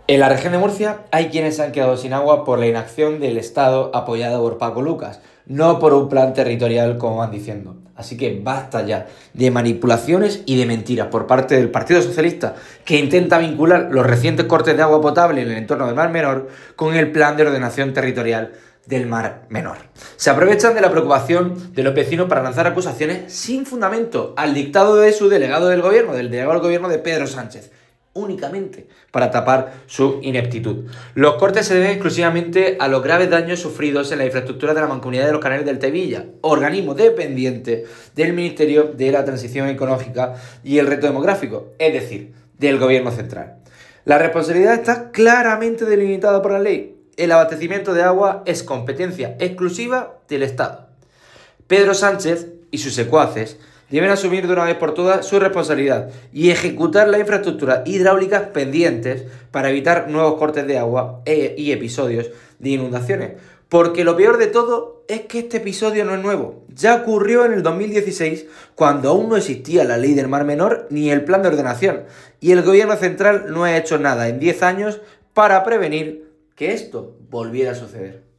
En la región de Murcia hay quienes se han quedado sin agua por la inacción del Estado apoyado por Paco Lucas, no por un plan territorial como van diciendo. Así que basta ya de manipulaciones y de mentiras por parte del Partido Socialista, que intenta vincular los recientes cortes de agua potable en el entorno del Mar Menor con el plan de ordenación territorial del Mar Menor. Se aprovechan de la preocupación de los vecinos para lanzar acusaciones sin fundamento al dictado de su delegado del gobierno, del delegado del gobierno de Pedro Sánchez, únicamente para tapar su ineptitud. Los cortes se deben exclusivamente a los graves daños sufridos en la infraestructura de la Mancomunidad de los Canales del Tevilla, organismo dependiente del Ministerio de la Transición Ecológica y el Reto Demográfico, es decir, del Gobierno Central. La responsabilidad está claramente delimitada por la ley. El abastecimiento de agua es competencia exclusiva del Estado. Pedro Sánchez y sus secuaces deben asumir de una vez por todas su responsabilidad y ejecutar las infraestructuras hidráulicas pendientes para evitar nuevos cortes de agua y episodios de inundaciones. Porque lo peor de todo es que este episodio no es nuevo. Ya ocurrió en el 2016, cuando aún no existía la ley del Mar Menor ni el plan de ordenación. Y el gobierno central no ha hecho nada en 10 años para prevenir que esto volviera a suceder.